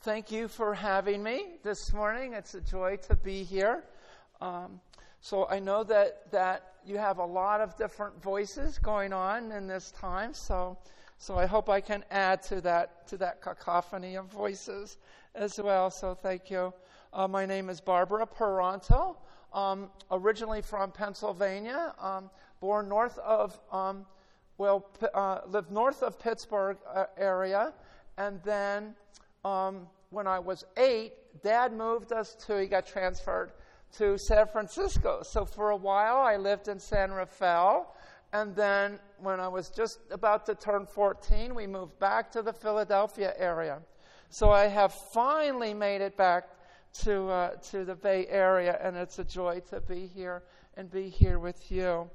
Thank you for having me this morning. It's a joy to be here. So I know that you have a lot of different voices going on in this time. So I hope I can add to that cacophony of voices as well. So thank you. My name is Barbara Peranto. Originally from Pennsylvania. Born north of lived north of Pittsburgh area, and then when I was 8, Dad moved us he got transferred to San Francisco. So for a while, I lived in San Rafael. And then when I was just about to turn 14, we moved back to the Philadelphia area. So I have finally made it back to the Bay Area, and it's a joy to be here and be here with you.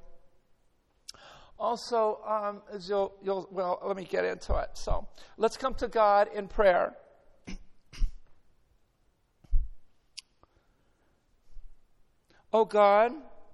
Also, let me get into it. So let's come to God in prayer. Oh God,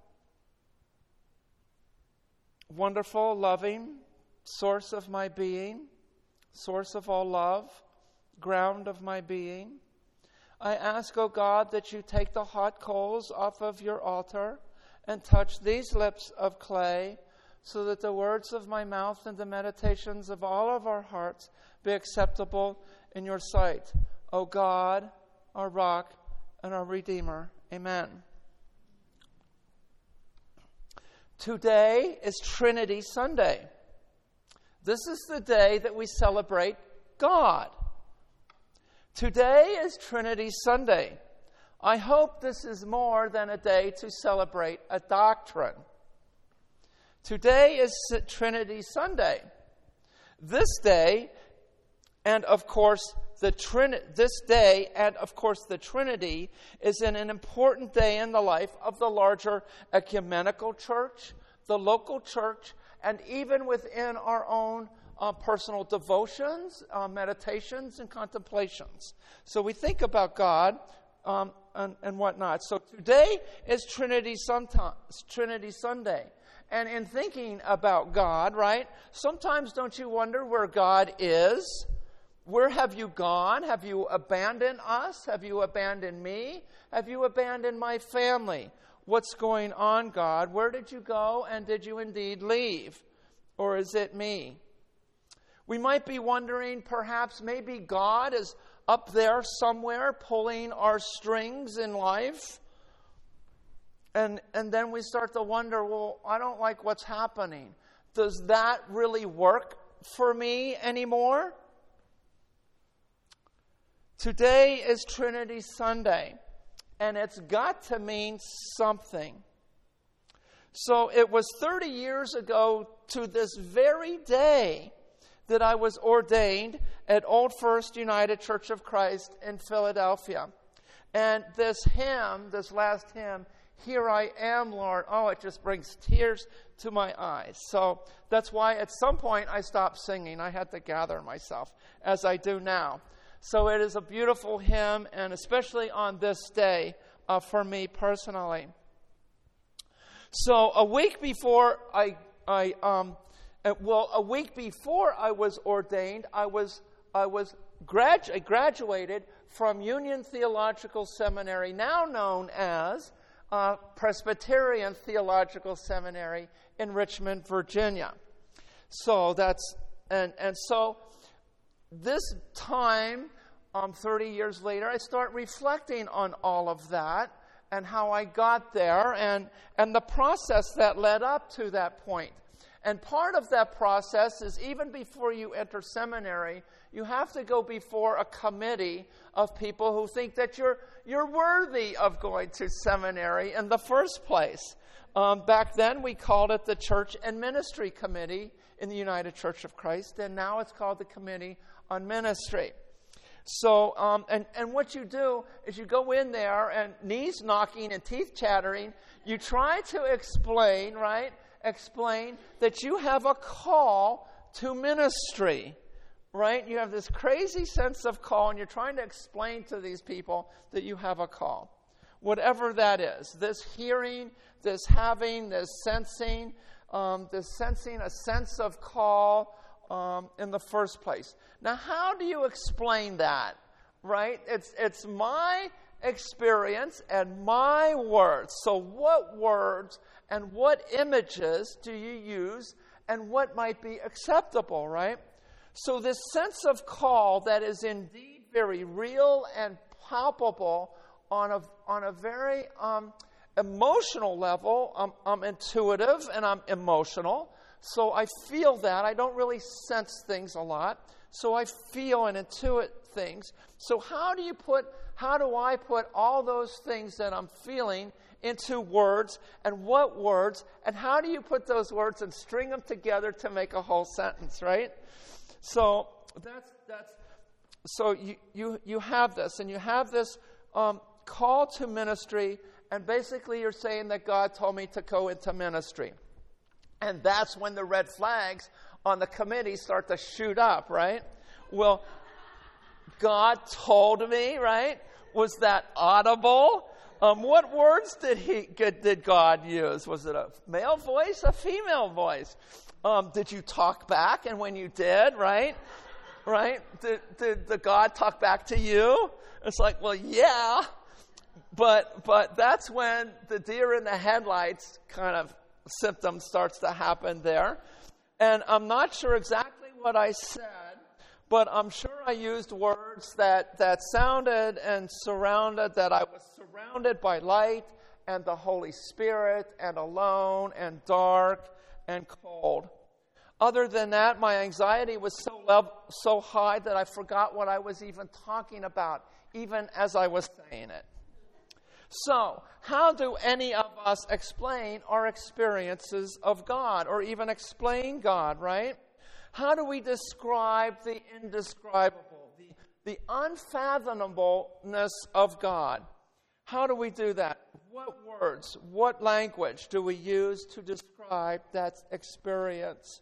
wonderful, loving, source of my being, source of all love, ground of my being, I ask, oh God, that you take the hot coals off of your altar and touch these lips of clay, so that the words of my mouth and the meditations of all of our hearts be acceptable in your sight. O God, our rock and our Redeemer. Amen. Today is Trinity Sunday. This is the day that we celebrate God. Today is Trinity Sunday. I hope this is more than a day to celebrate a doctrine. Today is Trinity Sunday. This day, and of course the Trinity is an important day in the life of the larger ecumenical church, the local church, and even within our own personal devotions, meditations, and contemplations. So we think about God and whatnot. So today is Trinity Sunday. And in thinking about God, right, sometimes don't you wonder where God is? Where have you gone? Have you abandoned us? Have you abandoned me? Have you abandoned my family? What's going on, God? Where did you go, and did you indeed leave? Or is it me? We might be wondering, perhaps maybe God is up there somewhere pulling our strings in life. And then we start to wonder, well, I don't like what's happening. Does that really work for me anymore? Today is Trinity Sunday, and it's got to mean something. So it was 30 years ago to this very day that I was ordained at Old First United Church of Christ in Philadelphia. And this last hymn, Here I Am, Lord, it just brings tears to my eyes. So that's why at some point I stopped singing. I had to gather myself, as I do now. So it is a beautiful hymn, and especially on this day for me personally. So a week before I was ordained, I graduated from Union Theological Seminary, now known as Presbyterian Theological Seminary in Richmond, Virginia. So so this time, 30 years later, I start reflecting on all of that and how I got there and the process that led up to that point. And part of that process is even before you enter seminary, you have to go before a committee of people who think that you're worthy of going to seminary in the first place. Back then, we called it the Church and Ministry Committee in the United Church of Christ, and now it's called the Committee on Ministry. So, and what you do is you go in there and knees knocking and teeth chattering, you try to explain that you have a call to ministry, right? You have this crazy sense of call, and you're trying to explain to these people that you have a call. Whatever that is, this hearing, this having, this sensing a sense of call in the first place. Now, how do you explain that? right? It's my experience and my words. So what words and what images do you use and what might be acceptable, right? So this sense of call that is indeed very real and palpable on a very emotional level. I'm intuitive and I'm emotional. So I feel that. I don't really sense things a lot. So I feel and intuit things. So how do I put all those things that I'm feeling into words, and what words, and how do you put those words and string them together to make a whole sentence, right? So so you have this, and you have this call to ministry, and basically you're saying that God told me to go into ministry. And that's when the red flags on the committee start to shoot up, right? Well, God told me, right? Was that audible? What words did God use? Was it a male voice, a female voice? Did you talk back? And when you did, right? Did the God talk back to you? It's like, well, yeah. But that's when the deer in the headlights kind of symptom starts to happen there. And I'm not sure exactly what I said, but I'm sure I used words that sounded and surrounded, that I was surrounded by light and the Holy Spirit and alone and dark and cold. Other than that, my anxiety was so high that I forgot what I was even talking about, even as I was saying it. So, how do any of us explain our experiences of God, or even explain God, right? How do we describe the indescribable, the unfathomableness of God? How do we do that? What words, what language do we use to describe that experience?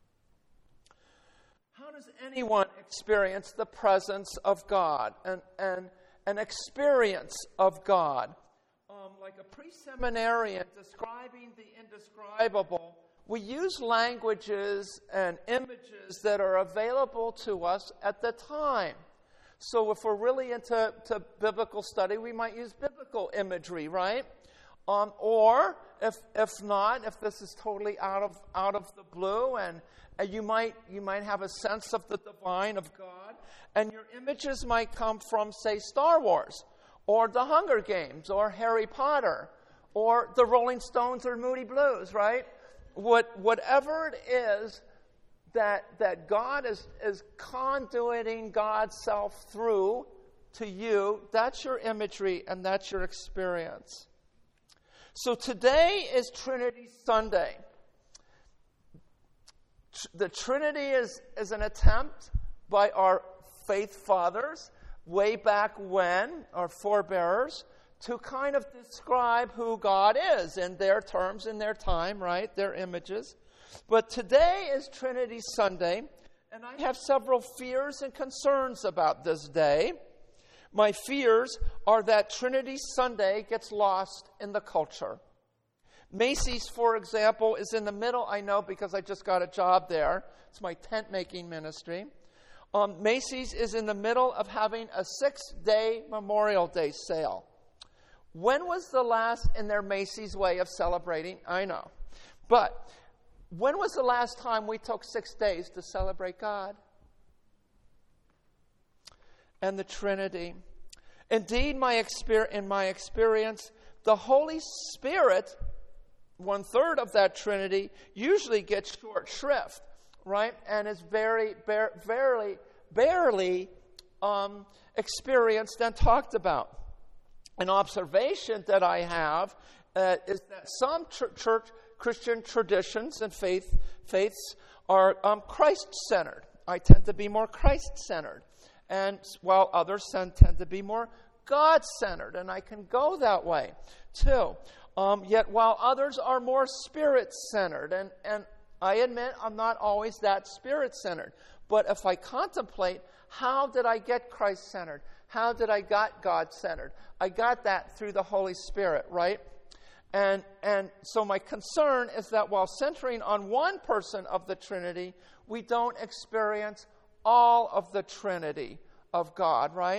How does anyone experience the presence of God and an experience of God? Like a pre-seminarian describing the indescribable, we use languages and images that are available to us at the time. So if we're really into biblical study, we might use biblical imagery, right? Or if not, if this is totally out of the blue, and you might have a sense of the divine of God, and your images might come from, say, Star Wars, or the Hunger Games, or Harry Potter, or the Rolling Stones, or Moody Blues, right? Whatever it is that God is conduiting God's self through to you, that's your imagery and that's your experience. So today is Trinity Sunday. The Trinity is an attempt by our faith fathers way back when, our forebearers, to kind of describe who God is in their terms, in their time, right? Their images. But today is Trinity Sunday, and I have several fears and concerns about this day. My fears are that Trinity Sunday gets lost in the culture. Macy's, for example, is in the middle, I know because I just got a job there. It's my tent-making ministry. Macy's is in the middle of having a 6-day Memorial Day sale. When was the last, in their Macy's way of celebrating? I know. But when was the last time we took 6 days to celebrate God and the Trinity? Indeed, in my experience, the Holy Spirit, 1/3 of that Trinity, usually gets short shrift, right? And is barely experienced and talked about. An observation that I have is that some Christian traditions and faiths are Christ-centered. I tend to be more Christ-centered, and while others tend to be more God-centered, and I can go that way too. Yet while others are more Spirit-centered, and I admit I'm not always that Spirit-centered, but if I contemplate, how did I get Christ-centered? How did I get God-centered? I got that through the Holy Spirit, right? And so my concern is that while centering on one person of the Trinity, we don't experience all of the Trinity of God, right?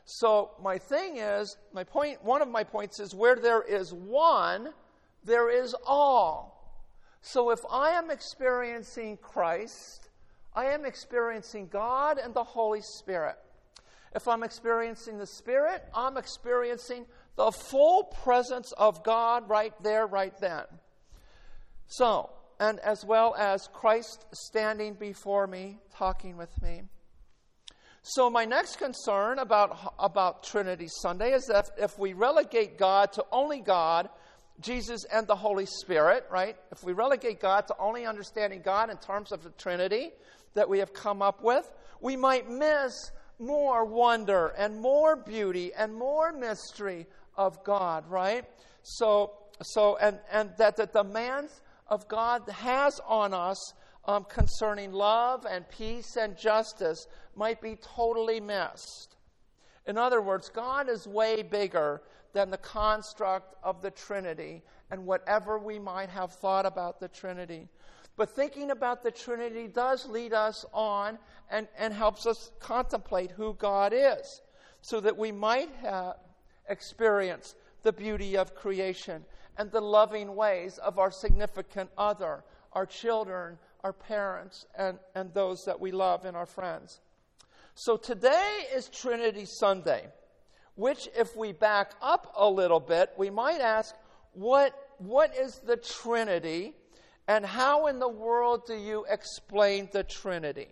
So my thing is, one of my points is where there is one, there is all. So if I am experiencing Christ, I am experiencing God and the Holy Spirit. If I'm experiencing the Spirit, I'm experiencing the full presence of God right there, right then. So, and as well as Christ standing before me, talking with me. So my next concern about Trinity Sunday is that if we relegate God to only God, Jesus, and the Holy Spirit, right? If we relegate God to only understanding God in terms of the Trinity that we have come up with, we might miss more wonder and more beauty and more mystery of God, right? And that the demands of God has on us concerning love and peace and justice might be totally missed. In other words, God is way bigger than the construct of the Trinity and whatever we might have thought about the Trinity. But thinking about the Trinity does lead us on and helps us contemplate who God is, so that we might experience the beauty of creation and the loving ways of our significant other, our children, our parents, and those that we love and our friends. So today is Trinity Sunday, which if we back up a little bit, we might ask, what is the Trinity, and how in the world do you explain the Trinity?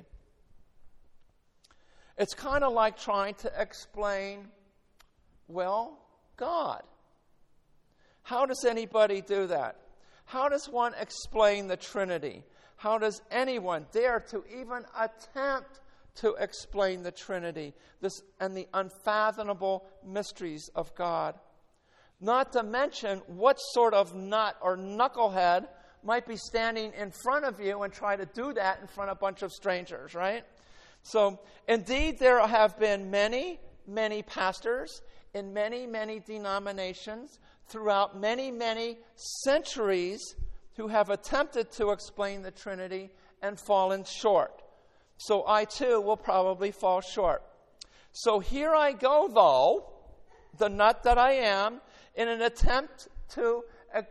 It's kind of like trying to explain, well, God. How does anybody do that? How does one explain the Trinity? How does anyone dare to even attempt to explain the Trinity and the unfathomable mysteries of God? Not to mention what sort of nut or knucklehead might be standing in front of you and try to do that in front of a bunch of strangers, right? So, indeed, there have been many, many pastors in many, many denominations throughout many, many centuries who have attempted to explain the Trinity and fallen short. So I, too, will probably fall short. So here I go, though, the nut that I am, in an attempt to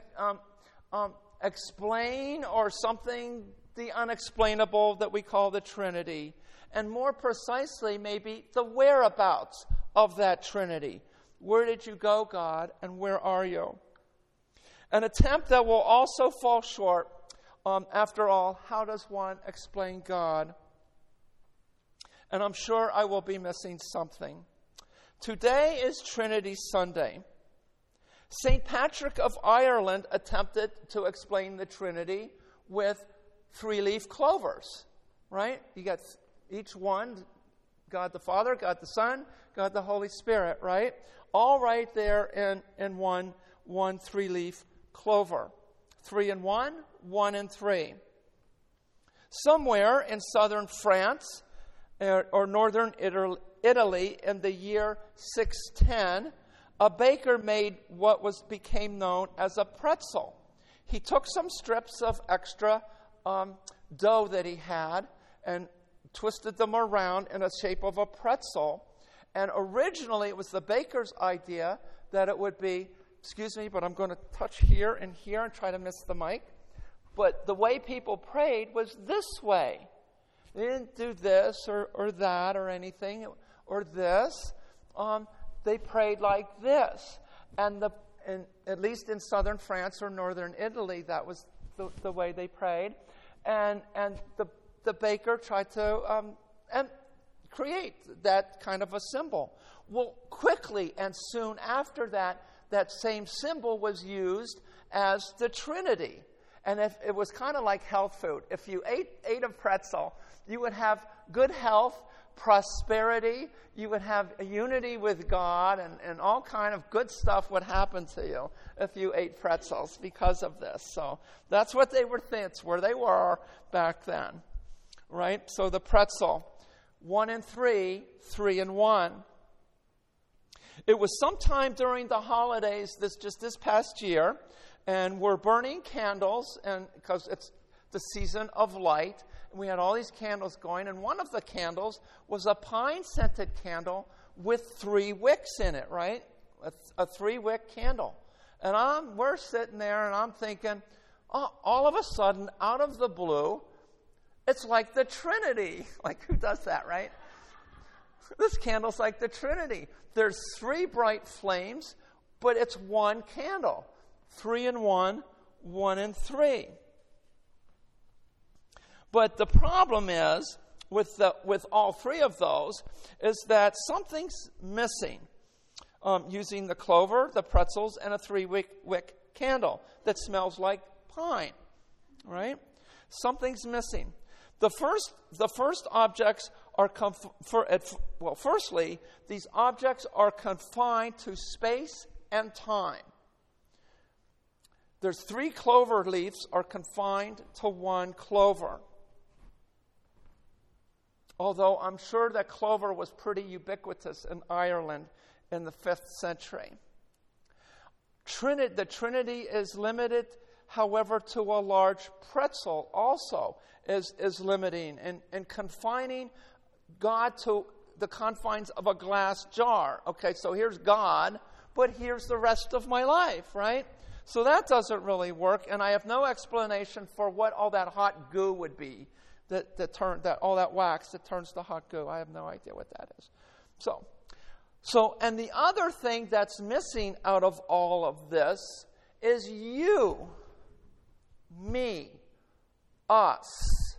explain or something the unexplainable that we call the Trinity. And more precisely, maybe the whereabouts of that Trinity. Where did you go, God, and where are you? An attempt that will also fall short. After all, how does one explain God? And I'm sure I will be missing something. Today is Trinity Sunday. St. Patrick of Ireland attempted to explain the Trinity with three-leaf clovers, right? You got each one, God the Father, God the Son, God the Holy Spirit, right? All right there in one three-leaf clover. 3 in 1, 1 in 3. Somewhere in southern France or northern Italy in the year 610, a baker made what became known as a pretzel. He took some strips of extra dough that he had and twisted them around in the shape of a pretzel. And originally it was the baker's idea that it would be, excuse me, but I'm going to touch here and try to miss the mic. But the way people prayed was this way. They didn't do this or that or anything or this. They prayed like this. And at least in southern France or northern Italy, that was the way they prayed. And the baker tried to create that kind of a symbol. Well, quickly and soon after that same symbol was used as the Trinity. And if it was kind of like health food. If you ate a pretzel, you would have good health, prosperity, you would have a unity with God, and all kind of good stuff would happen to you if you ate pretzels because of this. So that's what they were thinking. It's where they were back then, right? So the pretzel, 1 in 3, 3 in 1. It was sometime during the holidays this past year, and we're burning candles, and because it's the season of light, and we had all these candles going, and one of the candles was a pine-scented candle with 3 wicks in it, right? A 3-wick candle. And we're sitting there, and I'm thinking, all of a sudden, out of the blue, it's like the Trinity. Like, who does that, right? This candle's like the Trinity. There's 3 bright flames, but it's one candle. 3 in 1, 1 in 3. But the problem is, with all 3 of those, is that something's missing. Using the clover, the pretzels, and a 3-wick candle that smells like pine, right? Something's missing. The first objects are firstly, these objects are confined to space and time. There's 3 clover leaves are confined to 1 clover. Although I'm sure that clover was pretty ubiquitous in Ireland in the 5th century. The Trinity is limited, however, to a large pretzel also is limiting and confining God to the confines of a glass jar. Okay, so here's God, but here's the rest of my life, right? So that doesn't really work, and I have no explanation for what all that hot goo would be, all that wax that turns to hot goo. I have no idea what that is. So, and the other thing that's missing out of all of this is you, me, us.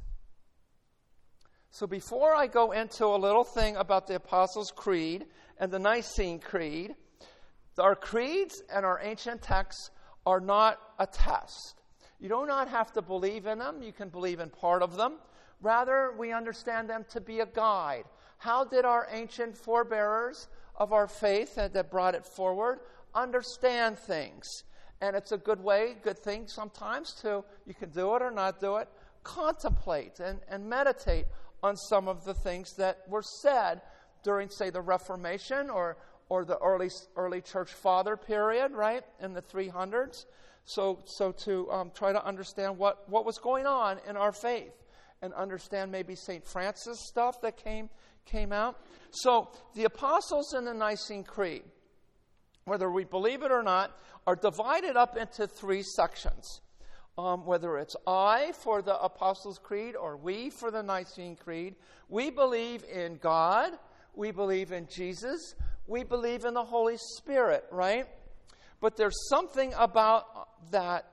So before I go into a little thing about the Apostles' Creed and the Nicene Creed, our creeds and our ancient texts are not a test. You do not have to believe in them. You can believe in part of them. Rather, we understand them to be a guide. How did our ancient forebearers of our faith that brought it forward understand things? And it's a good thing sometimes to, you can do it or not do it, contemplate and meditate on some of the things that were said during, say, the Reformation or the early church father period, right, in the 300s. So to try to understand what was going on in our faith and understand maybe St. Francis stuff that came out. So the Apostles in the Nicene Creed, whether we believe it or not, are divided up into 3 sections. Whether it's I for the Apostles' Creed or we for the Nicene Creed, we believe in God, we believe in Jesus, we believe in the Holy Spirit, right? But there's something about that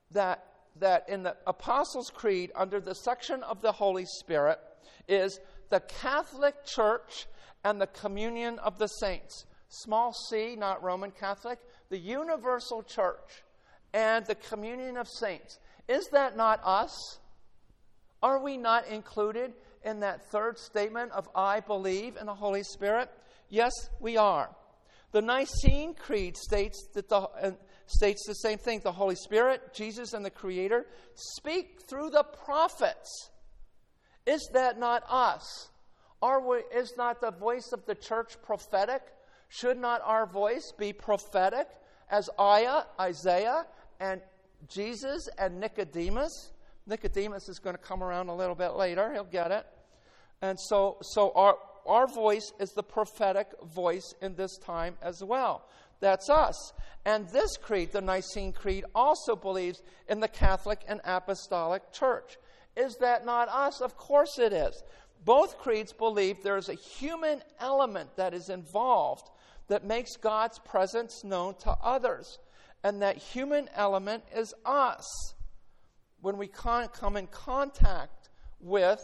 in the Apostles' Creed, under the section of the Holy Spirit, is the Catholic Church and the communion of the saints. Small c, not Roman Catholic. The universal church and the communion of saints. Is that not us? Are we not included in that 3rd statement of I believe in the Holy Spirit? Yes, we are. The Nicene Creed states the same thing. The Holy Spirit, Jesus, and the Creator speak through the prophets. Is that not us? Is not the voice of the church prophetic? Should not our voice be prophetic as Isaiah and Jesus and Nicodemus? Nicodemus is going to come around a little bit later. He'll get it. And so our voice is the prophetic voice in this time as well. That's us. And this creed, the Nicene Creed, also believes in the Catholic and Apostolic Church. Is that not us? Of course it is. Both creeds believe there is a human element that is involved that makes God's presence known to others. And that human element is us. When we come in contact with,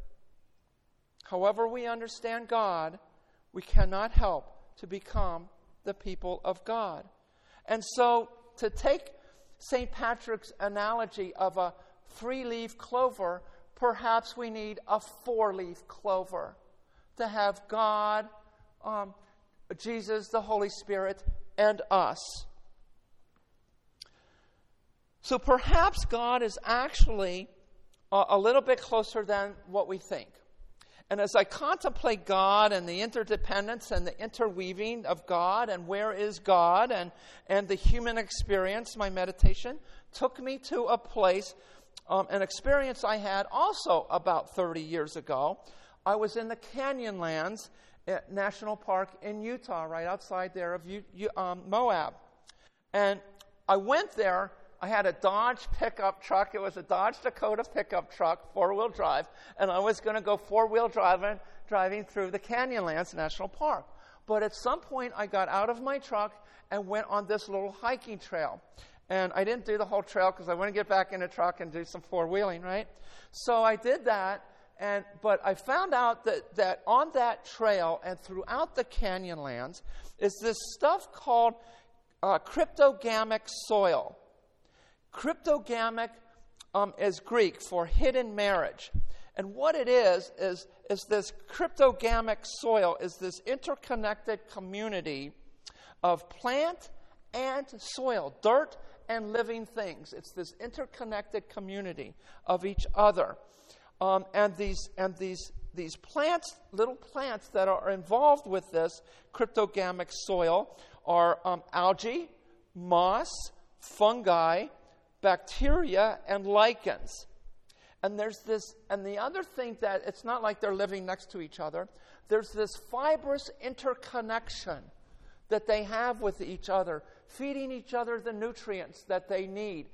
however we understand God, we cannot help to become the people of God. And so, to take St. Patrick's analogy of a 3-leaf clover, perhaps we need a 4-leaf clover to have God, Jesus, the Holy Spirit, and us. So perhaps God is actually a little bit closer than what we think. And as I contemplate God and the interdependence and the interweaving of God and where is God and the human experience, my meditation took me to a place, an experience I had also about 30 years ago. I was in the Canyonlands National Park in Utah, right outside there of Moab. And I went there. I had a Dodge pickup truck. It was a Dodge Dakota pickup truck, four-wheel drive, and I was going to go four-wheel driving through the Canyonlands National Park. But at some point, I got out of my truck and went on this little hiking trail. And I didn't do the whole trail because I want to get back in the truck and do some four-wheeling, right? So I did that, but I found out that on that trail and throughout the Canyonlands is this stuff called cryptogamic soil. Cryptogamic is Greek for hidden marriage. And what it is this cryptogamic soil is this interconnected community of plant and soil, dirt and living things. It's this interconnected community of each other. And these plants, little plants that are involved with this cryptogamic soil are algae, moss, fungi, bacteria, and lichens. And the other thing that it's not like they're living next to each other. There's this fibrous interconnection that they have with each other, feeding each other the nutrients that they need,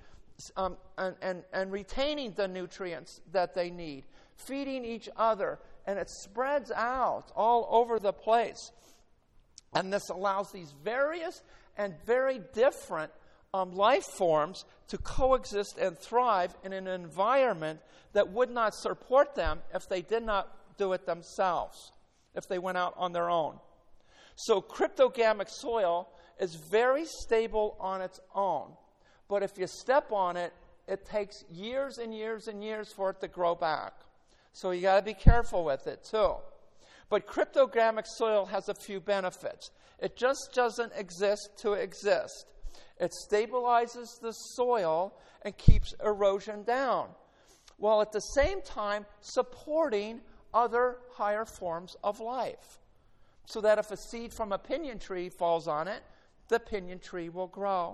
and retaining the nutrients that they need, feeding each other, and it spreads out all over the place. And this allows these various and very different life forms to coexist and thrive in an environment that would not support them if they did not do it themselves, if they went out on their own. So cryptogamic soil is very stable on its own. But if you step on it, it takes years and years and years for it to grow back. So you got to be careful with it too. But cryptogamic soil has a few benefits. It just doesn't exist to exist. It stabilizes the soil and keeps erosion down, while at the same time supporting other higher forms of life. So that if a seed from a pinyon tree falls on it, the pinyon tree will grow.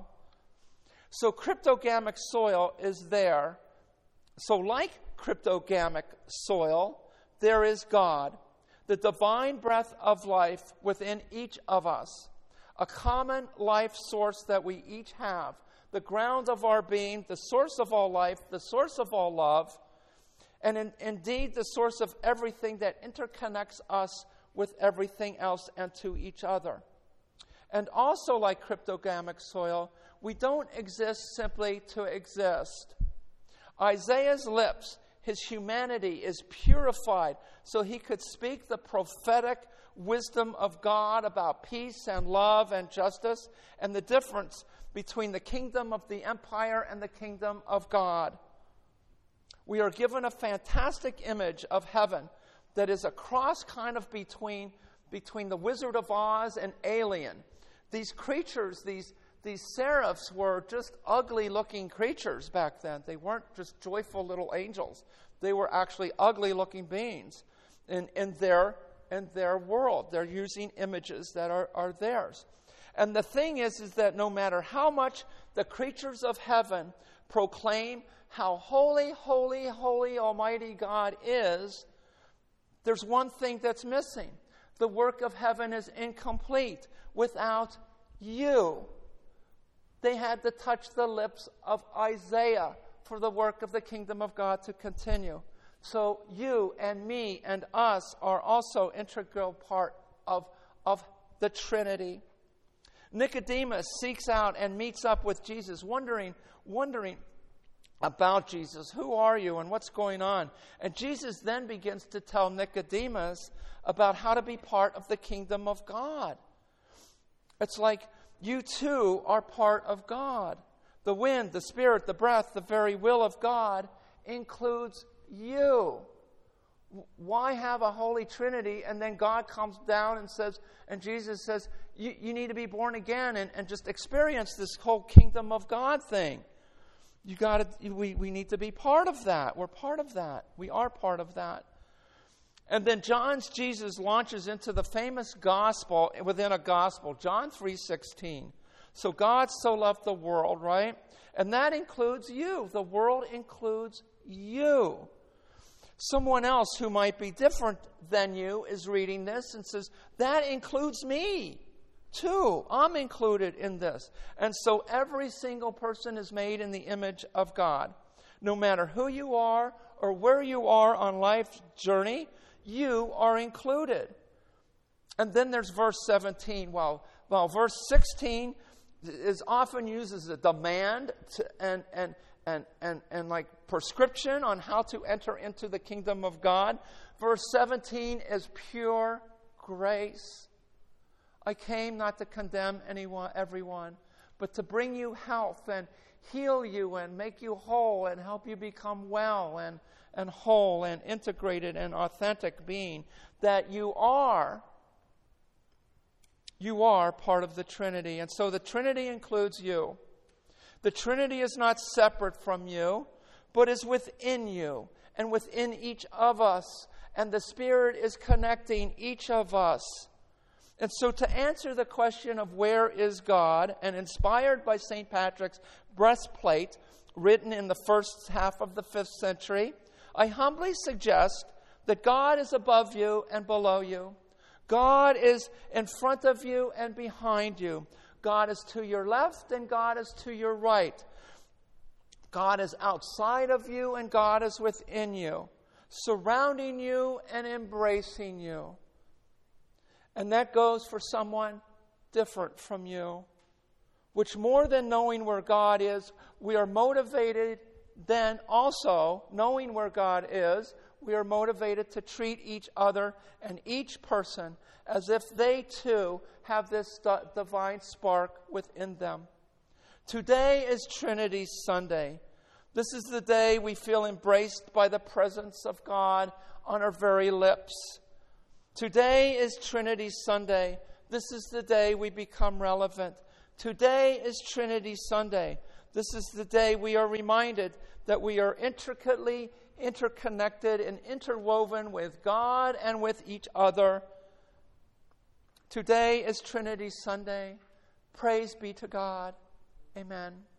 So cryptogamic soil is there. So like cryptogamic soil, there is God, the divine breath of life within each of us, a common life source that we each have, the ground of our being, the source of all life, the source of all love, and indeed the source of everything that interconnects us with everything else and to each other. And also like cryptogamic soil, we don't exist simply to exist. Isaiah's lips, his humanity is purified so he could speak the prophetic wisdom of God about peace and love and justice and the difference between the kingdom of the empire and the kingdom of God. We are given a fantastic image of heaven that is a cross kind of between the Wizard of Oz and Alien. These creatures, these seraphs were just ugly-looking creatures back then. They weren't just joyful little angels. They were actually ugly-looking beings in their world. They're using images that are theirs. And the thing is that no matter how much the creatures of heaven proclaim how holy, holy, holy Almighty God is, there's one thing that's missing. The work of heaven is incomplete without you. They had to touch the lips of Isaiah for the work of the kingdom of God to continue. So you and me and us are also integral part of the Trinity. Nicodemus seeks out and meets up with Jesus, wondering about Jesus. Who are you and what's going on? And Jesus then begins to tell Nicodemus about how to be part of the kingdom of God. It's like you too are part of God. The wind, the spirit, the breath, the very will of God includes you. Why have a Holy Trinity and then God comes down and says, and Jesus says, you need to be born again and just experience this whole kingdom of God thing. We need to be part of that. We're part of that. We are part of that. And then John's Jesus launches into the famous gospel within a gospel, John 3:16. So God so loved the world, right? And that includes you. The world includes you. Someone else who might be different than you is reading this and says, that includes me too. I'm included in this. And so every single person is made in the image of God. No matter who you are or where you are on life's journey, you are included. And then there's verse 17. Well, verse 16 is often used as a demand and like prescription on how to enter into the kingdom of God. Verse 17 is pure grace. I came not to condemn everyone, but to bring you health and heal you and make you whole and help you become well and whole and integrated and authentic being. That you are part of the Trinity. And so the Trinity includes you. The Trinity is not separate from you, but is within you and within each of us. And the Spirit is connecting each of us. And so to answer the question of where is God, and inspired by St. Patrick's breastplate, written in the first half of the 5th century, I humbly suggest that God is above you and below you. God is in front of you and behind you. God is to your left and God is to your right. God is outside of you and God is within you, surrounding you and embracing you. And that goes for someone different from you, which more than knowing where God is, we are motivated then also, knowing where God is, we are motivated to treat each other and each person as if they too have this divine spark within them. Today is Trinity Sunday. This is the day we feel embraced by the presence of God on our very lips. Today is Trinity Sunday. This is the day we become relevant. Today is Trinity Sunday. This is the day we are reminded that we are intricately interconnected and interwoven with God and with each other. Today is Trinity Sunday. Praise be to God. Amen.